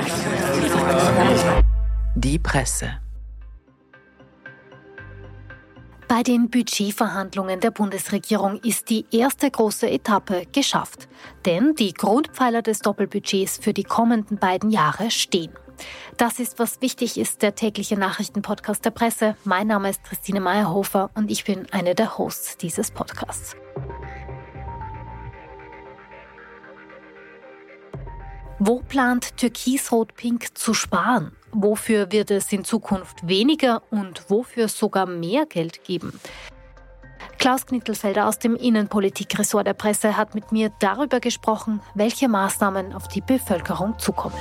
Die Presse. Bei den Budgetverhandlungen der Bundesregierung ist die erste große Etappe geschafft. Denn die Grundpfeiler des Doppelbudgets für die kommenden beiden Jahre stehen. Das ist, was wichtig ist, der tägliche Nachrichtenpodcast der Presse. Mein Name ist Christine Meyerhofer und ich bin eine der Hosts dieses Podcasts. Wo plant Türkis-Rot-Pink zu sparen? Wofür wird es in Zukunft weniger und wofür sogar mehr Geld geben? Klaus Knittelfelder aus dem Innenpolitik-Ressort der Presse hat mit mir darüber gesprochen, welche Maßnahmen auf die Bevölkerung zukommen.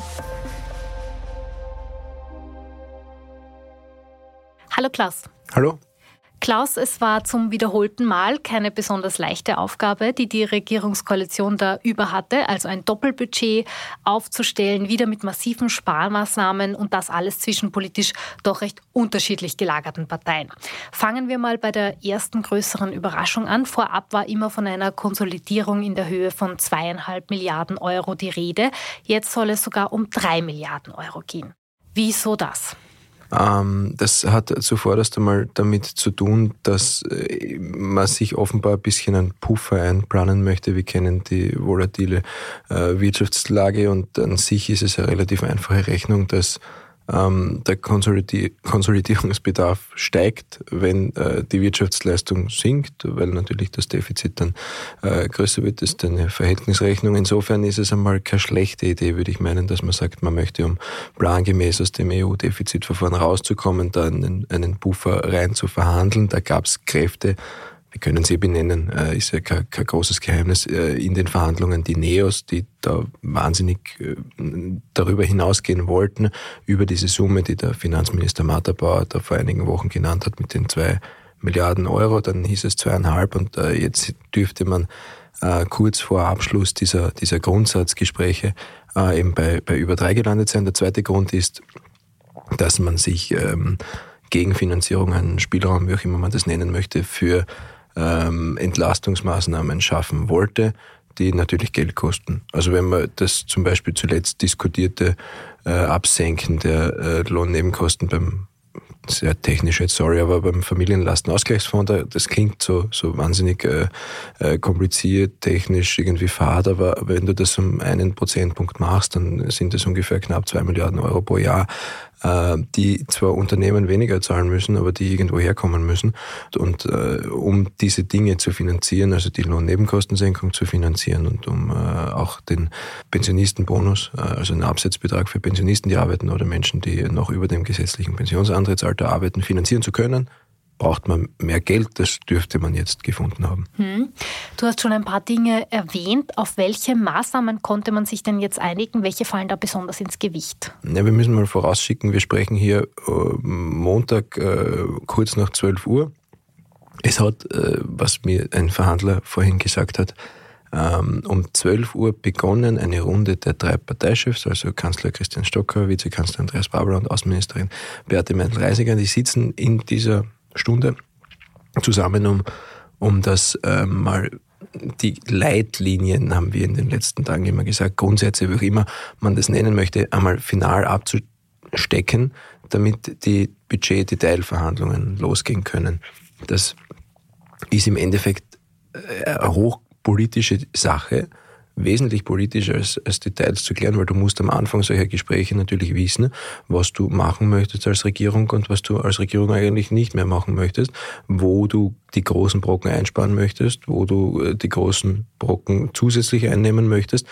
Hallo Klaus. Hallo. Klaus, es war zum wiederholten Mal keine besonders leichte Aufgabe, die Regierungskoalition da über hatte, also ein Doppelbudget aufzustellen, wieder mit massiven Sparmaßnahmen und das alles zwischen politisch doch recht unterschiedlich gelagerten Parteien. Fangen wir mal bei der ersten größeren Überraschung an. Vorab war immer von einer Konsolidierung in der Höhe von 2,5 Milliarden Euro die Rede. Jetzt soll es sogar um 3 Milliarden Euro gehen. Wieso das? Das hat zuvorderst einmal damit zu tun, dass man sich offenbar ein bisschen einen Puffer einplanen möchte. Wir kennen die volatile Wirtschaftslage und an sich ist es eine relativ einfache Rechnung, dass der Konsolidierungsbedarf steigt, wenn die Wirtschaftsleistung sinkt, weil natürlich das Defizit dann größer wird. Das ist eine Verhältnisrechnung. Insofern ist es einmal keine schlechte Idee, würde ich meinen, dass man sagt, man möchte, um plangemäß aus dem EU-Defizitverfahren rauszukommen, da einen Puffer rein zu verhandeln. Da gab es Kräfte, wir können sie benennen, ist ja kein großes Geheimnis, in den Verhandlungen die NEOS, die da wahnsinnig darüber hinausgehen wollten, über diese Summe, die der Finanzminister Matterbauer da vor einigen Wochen genannt hat, mit den 2 Milliarden Euro, dann hieß es 2,5 und jetzt dürfte man kurz vor Abschluss dieser Grundsatzgespräche eben bei über 3 gelandet sein. Der zweite Grund ist, dass man sich Gegenfinanzierung, einen Spielraum, wie auch immer man das nennen möchte, für Entlastungsmaßnahmen schaffen wollte, die natürlich Geld kosten. Also wenn man das zum Beispiel zuletzt diskutierte Absenken der Lohnnebenkosten beim, sehr technisch jetzt, sorry, aber beim Familienlastenausgleichsfonds, das klingt so wahnsinnig kompliziert, technisch irgendwie fad, aber wenn du das um 1 Prozentpunkt machst, dann sind das ungefähr knapp 2 Milliarden Euro pro Jahr, die zwar Unternehmen weniger zahlen müssen, aber die irgendwo herkommen müssen. Und um diese Dinge zu finanzieren, also die Lohnnebenkostensenkung zu finanzieren und um auch den Pensionistenbonus, also einen Absetzbetrag für Pensionisten, die arbeiten oder Menschen, die noch über dem gesetzlichen Pensionsantrittsalter arbeiten, finanzieren zu können, braucht man mehr Geld. Das dürfte man jetzt gefunden haben. Du hast schon ein paar Dinge erwähnt. Auf welche Maßnahmen konnte man sich denn jetzt einigen? Welche fallen da besonders ins Gewicht? Ja, wir müssen mal vorausschicken, wir sprechen hier Montag kurz nach 12 Uhr. Es hat, was mir ein Verhandler vorhin gesagt hat, um 12 Uhr begonnen eine Runde der 3 Parteichefs, also Kanzler Christian Stocker, Vizekanzler Andreas Babler und Außenministerin Beate Meindl-Reisiger. Die sitzen in dieser Stunde zusammen, um das mal die Leitlinien, haben wir in den letzten Tagen immer gesagt, Grundsätze, wie auch immer man das nennen möchte, einmal final abzustecken, damit die Budget-Detailverhandlungen losgehen können. Das ist im Endeffekt eine hochpolitische Sache, wesentlich politischer als Details zu klären, weil du musst am Anfang solcher Gespräche natürlich wissen, was du machen möchtest als Regierung und was du als Regierung eigentlich nicht mehr machen möchtest, wo du die großen Brocken einsparen möchtest, wo du die großen Brocken zusätzlich einnehmen möchtest,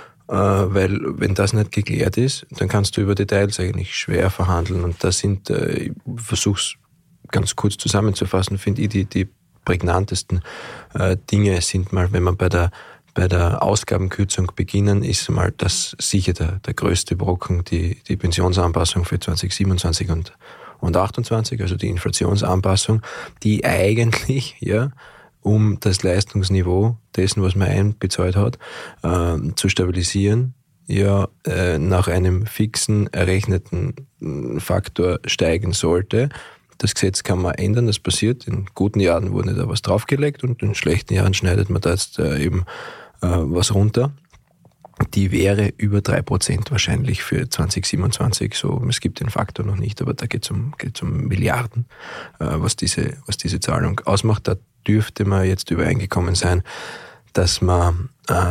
weil wenn das nicht geklärt ist, dann kannst du über Details eigentlich schwer verhandeln und das sind, ich versuch's ganz kurz zusammenzufassen, finde ich, die prägnantesten Dinge sind mal, wenn man bei der Ausgabenkürzung beginnen, ist mal das sicher der größte Brocken, die Pensionsanpassung für 2027 und 2028, also die Inflationsanpassung, die eigentlich, ja, um das Leistungsniveau dessen, was man einbezahlt hat, zu stabilisieren, ja, nach einem fixen, errechneten Faktor steigen sollte. Das Gesetz kann man ändern, das passiert. In guten Jahren wurde da was draufgelegt und in schlechten Jahren schneidet man da jetzt eben was runter. die wäre über 3% wahrscheinlich für 2027. So, es gibt den Faktor noch nicht, aber da geht's um Milliarden, was diese Zahlung ausmacht. Da dürfte man jetzt übereingekommen sein, dass man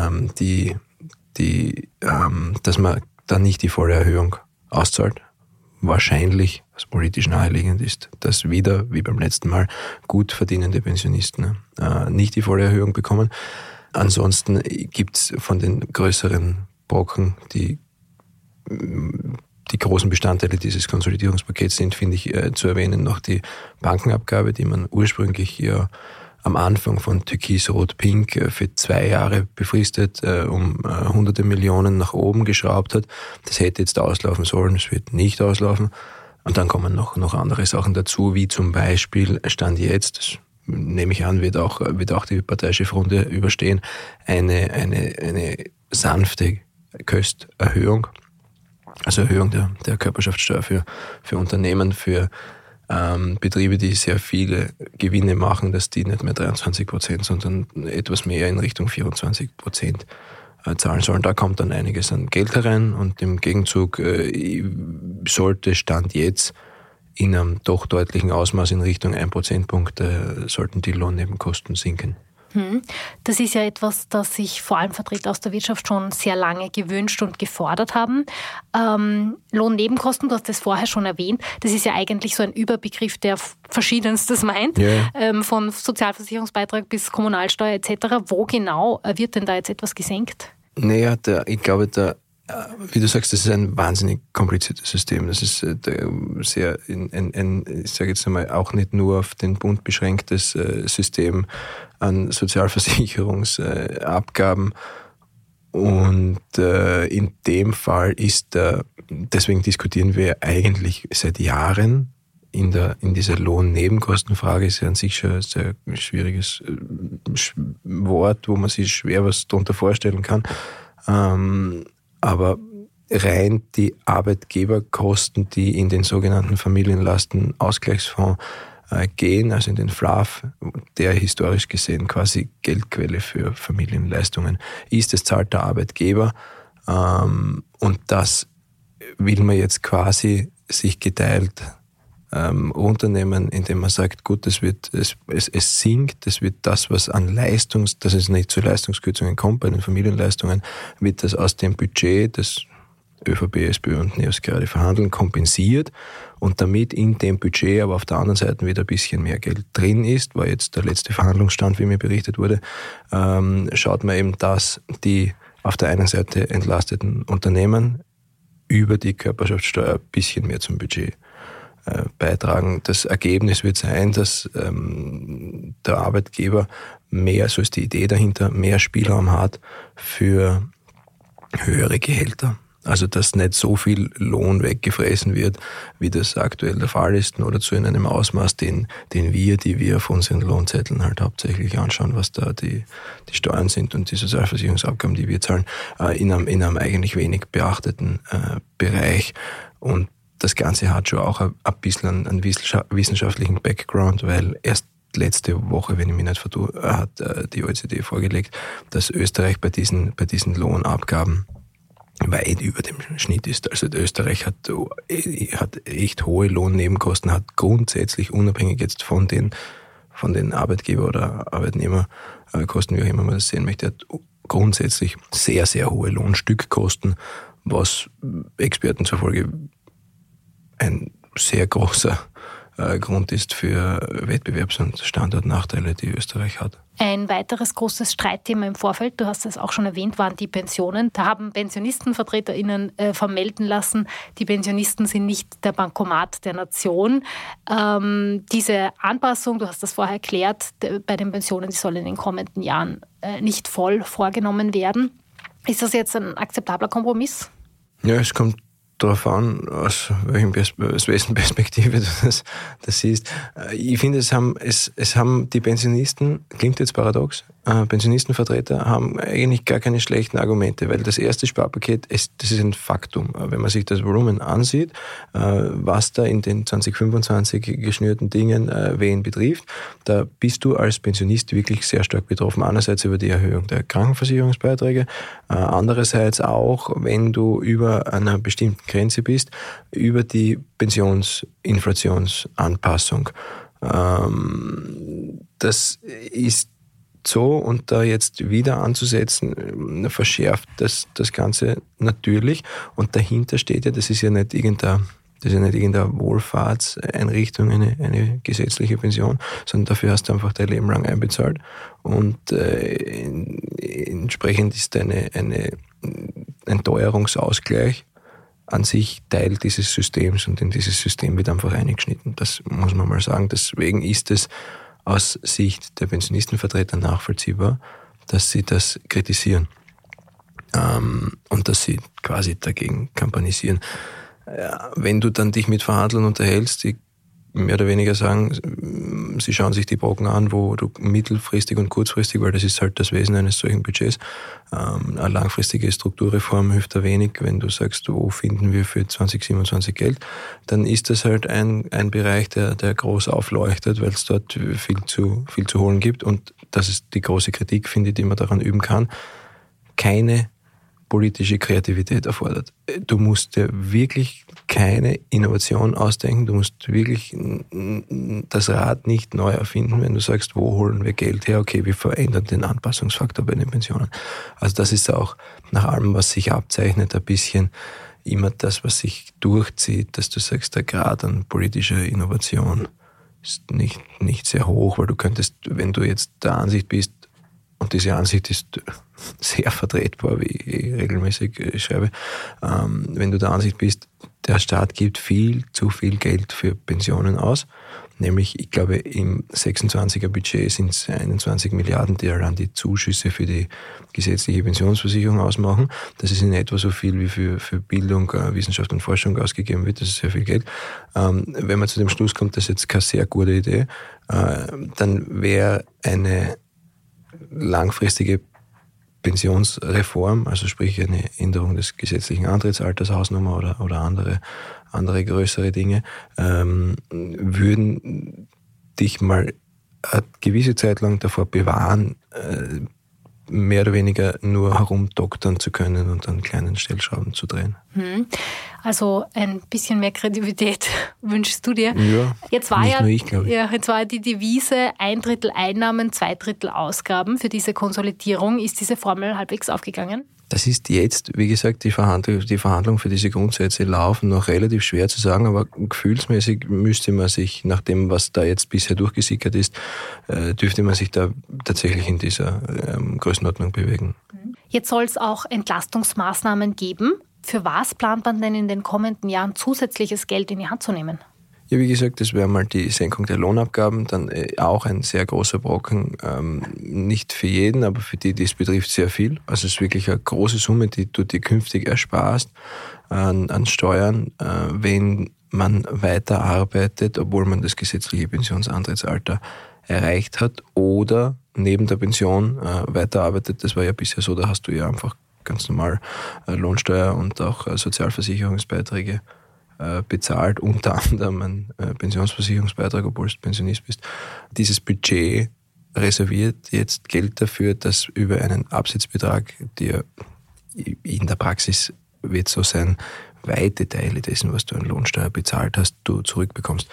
dass man dann nicht die volle Erhöhung auszahlt. Wahrscheinlich, was politisch naheliegend ist, dass wieder, wie beim letzten Mal, gut verdienende Pensionisten nicht die volle Erhöhung bekommen. Ansonsten gibt's von den größeren Brocken, die großen Bestandteile dieses Konsolidierungspakets sind, finde ich, zu erwähnen, noch die Bankenabgabe, die man ursprünglich ja am Anfang von Türkis-Rot-Pink für 2 Jahre befristet um hunderte Millionen nach oben geschraubt hat. Das hätte jetzt auslaufen sollen, es wird nicht auslaufen. Und dann kommen noch andere Sachen dazu, wie zum Beispiel, Stand jetzt, das nehme ich an, wird auch die Parteichefrunde überstehen, eine sanfte Kösterhöhung, also Erhöhung der Körperschaftssteuer für Unternehmen, für Betriebe, die sehr viele Gewinne machen, dass die nicht mehr 23%, sondern etwas mehr in Richtung 24% zahlen sollen. Da kommt dann einiges an Geld herein und im Gegenzug sollte Stand jetzt in einem doch deutlichen Ausmaß in Richtung 1 Prozentpunkt sollten die Lohnnebenkosten sinken. Das ist ja etwas, das sich vor allem Vertreter aus der Wirtschaft schon sehr lange gewünscht und gefordert haben. Lohnnebenkosten, du hast das vorher schon erwähnt, das ist ja eigentlich so ein Überbegriff, der Verschiedenstes meint, von Sozialversicherungsbeitrag bis Kommunalsteuer etc. Wo genau wird denn da jetzt etwas gesenkt? Naja, ich glaube, wie du sagst, das ist ein wahnsinnig kompliziertes System. Das ist sehr, ich sage jetzt einmal, auch nicht nur auf den Bund beschränktes System an Sozialversicherungsabgaben. Und in dem Fall deswegen diskutieren wir eigentlich seit Jahren in dieser Lohnnebenkostenfrage, ist ja an sich schon ein sehr schwieriges Wort, wo man sich schwer was darunter vorstellen kann. Aber rein die Arbeitgeberkosten, die in den sogenannten Familienlastenausgleichsfonds gehen, also in den FLAF, der historisch gesehen quasi Geldquelle für Familienleistungen ist, das zahlt der Arbeitgeber. Und das will man jetzt quasi sich geteilt runternehmen, indem man sagt, gut, es sinkt, das wird das, was an dass es nicht zu Leistungskürzungen kommt bei den Familienleistungen, wird das aus dem Budget, das ÖVP, SPÖ und NEOS gerade verhandeln, kompensiert und damit in dem Budget aber auf der anderen Seite wieder ein bisschen mehr Geld drin ist, war jetzt der letzte Verhandlungsstand, wie mir berichtet wurde, schaut man eben, dass die auf der einen Seite entlasteten Unternehmen über die Körperschaftssteuer ein bisschen mehr zum Budget beitragen. Das Ergebnis wird sein, dass der Arbeitgeber mehr, so ist die Idee dahinter, mehr Spielraum hat für höhere Gehälter. Also dass nicht so viel Lohn weggefressen wird, wie das aktuell der Fall ist, oder zu in einem Ausmaß, die wir auf unseren Lohnzetteln halt hauptsächlich anschauen, was da die Steuern sind und die Sozialversicherungsabgaben, die wir zahlen, in einem eigentlich wenig beachteten Bereich. Und das Ganze hat schon auch ein bisschen einen wissenschaftlichen Background, weil erst letzte Woche, wenn ich mich nicht vertue, hat die OECD vorgelegt, dass Österreich bei diesen Lohnabgaben weit über dem Schnitt ist. Also Österreich hat echt hohe Lohnnebenkosten, hat grundsätzlich, unabhängig jetzt von den Arbeitgeber- oder Arbeitnehmerkosten, wie auch immer man das sehen möchte, hat grundsätzlich sehr, sehr hohe Lohnstückkosten, was Experten zufolge ein sehr großer Grund ist für Wettbewerbs- und Standortnachteile, die Österreich hat. Ein weiteres großes Streitthema im Vorfeld, du hast es auch schon erwähnt, waren die Pensionen. Da haben PensionistenvertreterInnen vermelden lassen, die Pensionisten sind nicht der Bankomat der Nation. Diese Anpassung, du hast das vorher erklärt, bei den Pensionen, die soll in den kommenden Jahren nicht voll vorgenommen werden. Ist das jetzt ein akzeptabler Kompromiss? Ja, es kommt darauf an, aus wessen Perspektive du das siehst. Ich finde, es haben die Pensionisten, klingt jetzt paradox, Pensionistenvertreter haben eigentlich gar keine schlechten Argumente, weil das erste Sparpaket, das ist ein Faktum. Wenn man sich das Volumen ansieht, was da in den 2025 geschnürten Dingen wen betrifft, da bist du als Pensionist wirklich sehr stark betroffen. Einerseits über die Erhöhung der Krankenversicherungsbeiträge, andererseits auch, wenn du über einer bestimmten Grenze bist, über die Pensionsinflationsanpassung. Das ist so, und da jetzt wieder anzusetzen, verschärft das Ganze natürlich. Und dahinter steht ja, das ist ja nicht irgendeine Wohlfahrtseinrichtung, eine gesetzliche Pension, sondern dafür hast du einfach dein Leben lang einbezahlt. Und entsprechend ist ein Teuerungsausgleich an sich Teil dieses Systems, und in dieses System wird einfach eingeschnitten. Das muss man mal sagen. Deswegen ist es aus Sicht der Pensionistenvertreter nachvollziehbar, dass sie das kritisieren und dass sie quasi dagegen kampanisieren. Wenn du dann dich mit Verhandlern unterhältst, die mehr oder weniger sagen, sie schauen sich die Brocken an, wo du mittelfristig und kurzfristig, weil das ist halt das Wesen eines solchen Budgets, eine langfristige Strukturreform hilft da wenig. Wenn du sagst, wo finden wir für 2027 Geld, dann ist das halt ein Bereich, der groß aufleuchtet, weil es dort viel zu holen gibt, und das ist die große Kritik, finde ich, die man daran üben kann. Keine politische Kreativität erfordert. Du musst dir wirklich keine Innovation ausdenken, du musst wirklich das Rad nicht neu erfinden, wenn du sagst, wo holen wir Geld her? Okay, wir verändern den Anpassungsfaktor bei den Pensionen. Also das ist auch nach allem, was sich abzeichnet, ein bisschen immer das, was sich durchzieht, dass du sagst, der Grad an politischer Innovation ist nicht sehr hoch, weil du könntest, wenn du jetzt der Ansicht bist, und diese Ansicht ist sehr vertretbar, wie ich regelmäßig schreibe, wenn du der Ansicht bist, der Staat gibt viel zu viel Geld für Pensionen aus, nämlich, ich glaube, im 26er Budget sind es 21 Milliarden, die allein die Zuschüsse für die gesetzliche Pensionsversicherung ausmachen. Das ist in etwa so viel, wie für Bildung, Wissenschaft und Forschung ausgegeben wird. Das ist sehr viel Geld. Wenn man zu dem Schluss kommt, das ist jetzt keine sehr gute Idee, dann wäre eine langfristige Pensionsreform, also sprich eine Änderung des gesetzlichen Antrittsalters, Hausnummer oder andere größere Dinge, würden dich mal eine gewisse Zeit lang davor bewahren, mehr oder weniger nur herumdoktern zu können und an kleinen Stellschrauben zu drehen. Also ein bisschen mehr Kreativität wünschst du dir? Ja, jetzt war nicht nur ich, glaube ich. Ja, jetzt war die Devise 1/3 Einnahmen, 2/3 Ausgaben für diese Konsolidierung. Ist diese Formel halbwegs aufgegangen? Das ist jetzt, wie gesagt, die Verhandlungen für diese Grundsätze laufen noch relativ schwer zu sagen, aber gefühlsmäßig müsste man sich, nach dem, was da jetzt bisher durchgesickert ist, dürfte man sich da tatsächlich in dieser Größenordnung bewegen. Jetzt soll es auch Entlastungsmaßnahmen geben. Für was plant man denn in den kommenden Jahren zusätzliches Geld in die Hand zu nehmen? Ja, wie gesagt, das wäre mal die Senkung der Lohnabgaben, dann auch ein sehr großer Brocken, nicht für jeden, aber für die es betrifft, sehr viel. Also es ist wirklich eine große Summe, die du dir künftig ersparst an Steuern, wenn man weiter arbeitet, obwohl man das gesetzliche Pensionsantrittsalter erreicht hat oder neben der Pension weiterarbeitet. Das war ja bisher so, da hast du ja einfach ganz normal Lohnsteuer und auch Sozialversicherungsbeiträge bezahlt, unter anderem ein Pensionsversicherungsbeitrag, obwohl du Pensionist bist. Dieses Budget reserviert jetzt Geld dafür, dass über einen Absetzbetrag, der in der Praxis wird so sein, weite Teile dessen, was du an Lohnsteuer bezahlt hast, du zurückbekommst.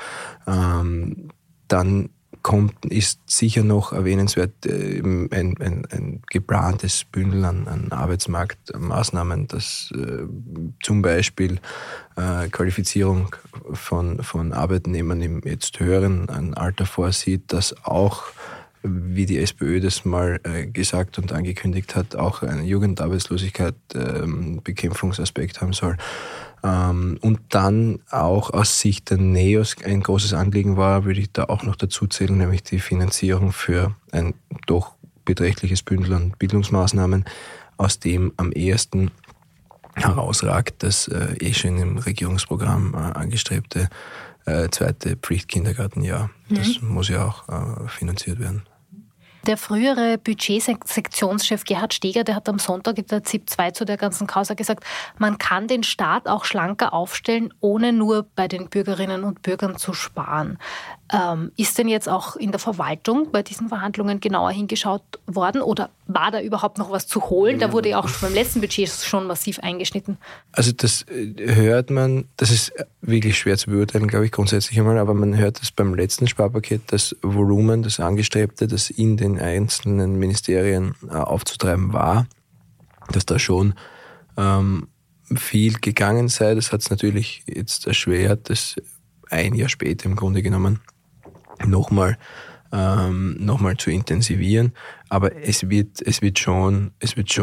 Dann ist sicher noch erwähnenswert ein geplantes Bündel an Arbeitsmarktmaßnahmen, das zum Beispiel Qualifizierung von Arbeitnehmern im jetzt höheren Alter vorsieht, das auch, wie die SPÖ das mal gesagt und angekündigt hat, auch einen Jugendarbeitslosigkeit Bekämpfungsaspekt haben soll. Und dann auch aus Sicht der NEOS ein großes Anliegen war, würde ich da auch noch dazu zählen, nämlich die Finanzierung für ein doch beträchtliches Bündel an Bildungsmaßnahmen, aus dem am ehesten herausragt das schon im Regierungsprogramm angestrebte zweite Pflichtkindergartenjahr. Das muss ja auch finanziert werden. Der frühere Budgetsektionschef Gerhard Steger, der hat am Sonntag in der ZIP 2 zu der ganzen Causa gesagt, man kann den Staat auch schlanker aufstellen, ohne nur bei den Bürgerinnen und Bürgern zu sparen. Ist denn jetzt auch in der Verwaltung bei diesen Verhandlungen genauer hingeschaut worden oder war da überhaupt noch was zu holen? Da wurde ja auch beim letzten Budget schon massiv eingeschnitten. Also das hört man, das ist wirklich schwer zu beurteilen, glaube ich, grundsätzlich einmal, aber man hört das beim letzten Sparpaket, das Volumen, das Angestrebte, das in den einzelnen Ministerien aufzutreiben war, dass da schon viel gegangen sei. Das hat es natürlich jetzt erschwert, das ein Jahr später im Grunde genommen nochmal zu intensivieren. Aber es wird schon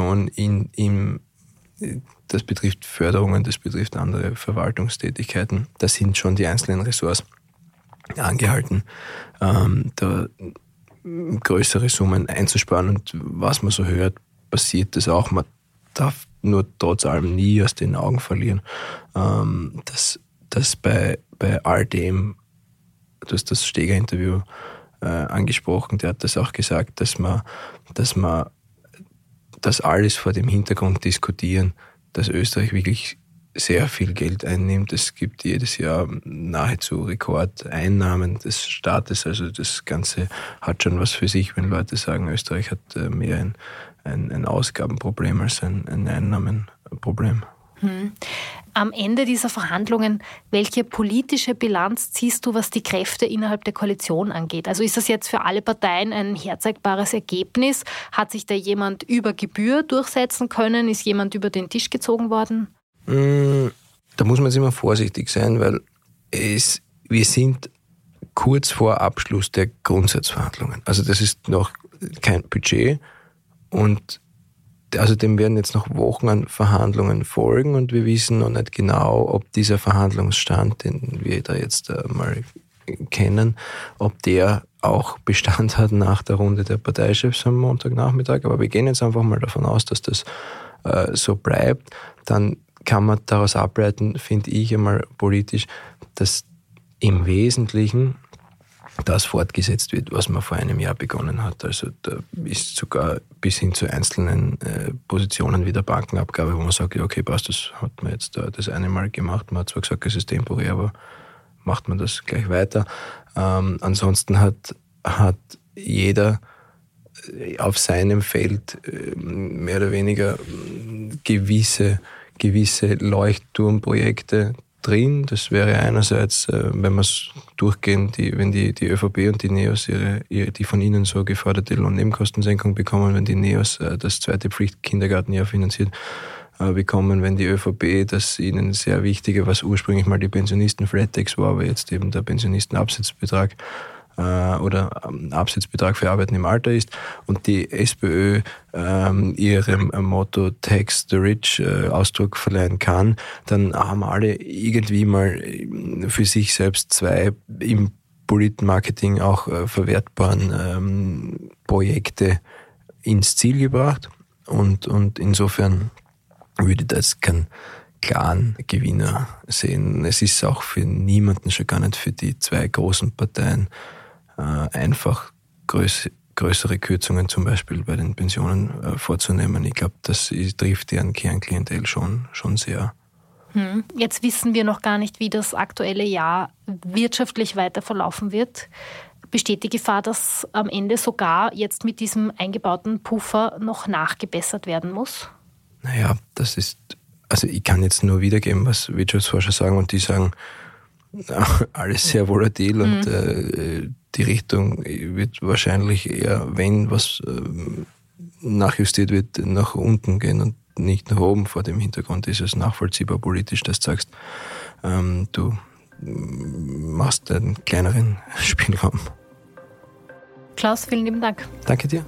das betrifft Förderungen, das betrifft andere Verwaltungstätigkeiten. Da sind schon die einzelnen Ressorts angehalten, da größere Summen einzusparen. Und was man so hört, passiert das auch. Man darf nur trotz allem nie aus den Augen verlieren, dass bei all dem, du hast das Steger-Interview angesprochen, der hat das auch gesagt, dass das alles vor dem Hintergrund diskutieren, dass Österreich wirklich sehr viel Geld einnimmt. Es gibt jedes Jahr nahezu Rekordeinnahmen des Staates. Also das Ganze hat schon was für sich, wenn Leute sagen, Österreich hat mehr ein Ausgabenproblem als ein Einnahmenproblem. Am Ende dieser Verhandlungen, welche politische Bilanz ziehst du, was die Kräfte innerhalb der Koalition angeht? Also ist das jetzt für alle Parteien ein herzeigbares Ergebnis? Hat sich da jemand über Gebühr durchsetzen können? Ist jemand über den Tisch gezogen worden? Da muss man jetzt immer vorsichtig sein, weil wir sind kurz vor Abschluss der Grundsatzverhandlungen. Also das ist noch kein Budget und also dem werden jetzt noch Wochen an Verhandlungen folgen und wir wissen noch nicht genau, ob dieser Verhandlungsstand, den wir da jetzt mal kennen, ob der auch Bestand hat nach der Runde der Parteichefs am Montagnachmittag. Aber wir gehen jetzt einfach mal davon aus, dass das so bleibt. Dann kann man daraus ableiten, finde ich einmal politisch, dass im Wesentlichen das fortgesetzt wird, was man vor einem Jahr begonnen hat. Also da ist sogar bis hin zu einzelnen Positionen wie der Bankenabgabe, wo man sagt, ja, okay, passt, das hat man jetzt das eine Mal gemacht. Man hat zwar gesagt, es ist temporär, aber macht man das gleich weiter. Ansonsten hat jeder auf seinem Feld mehr oder weniger gewisse Leuchtturmprojekte drin. Das wäre einerseits, wenn wir es durchgehen, wenn die ÖVP und die NEOS die von ihnen so geforderte Lohnnebenkostensenkung bekommen, wenn die NEOS das zweite Pflichtkindergartenjahr finanziert bekommen, wenn die ÖVP das ihnen sehr wichtige, was ursprünglich mal die Pensionisten-Flat-Tax war, aber jetzt eben der Pensionistenabsetzbetrag oder Absetzbetrag für Arbeiten im Alter ist und die SPÖ ihrem Motto Tax the Rich Ausdruck verleihen kann, dann haben alle irgendwie mal für sich selbst zwei im Politmarketing auch verwertbaren Projekte ins Ziel gebracht und insofern würde das keinen klaren Gewinner sehen. Es ist auch für niemanden, schon gar nicht für die zwei großen Parteien, einfach größere Kürzungen zum Beispiel bei den Pensionen vorzunehmen. Ich glaube, das trifft deren Kernklientel schon sehr. Jetzt wissen wir noch gar nicht, wie das aktuelle Jahr wirtschaftlich weiter verlaufen wird. Besteht die Gefahr, dass am Ende sogar jetzt mit diesem eingebauten Puffer noch nachgebessert werden muss? Naja, also ich kann jetzt nur wiedergeben, was Wirtschaftsforscher sagen und die sagen, alles sehr volatil und die Richtung wird wahrscheinlich eher, wenn was nachjustiert wird, nach unten gehen und nicht nach oben. Vor dem Hintergrund ist es nachvollziehbar politisch, dass du sagst, du machst einen kleineren Spielraum. Klaus, vielen lieben Dank. Danke dir.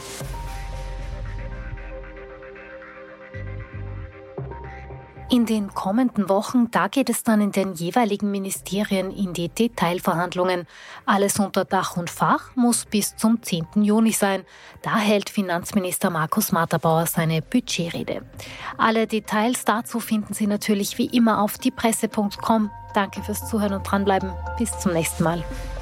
In den kommenden Wochen, da geht es dann in den jeweiligen Ministerien in die Detailverhandlungen. Alles unter Dach und Fach muss bis zum 10. Juni sein. Da hält Finanzminister Markus Matterbauer seine Budgetrede. Alle Details dazu finden Sie natürlich wie immer auf diepresse.com. Danke fürs Zuhören und dranbleiben. Bis zum nächsten Mal.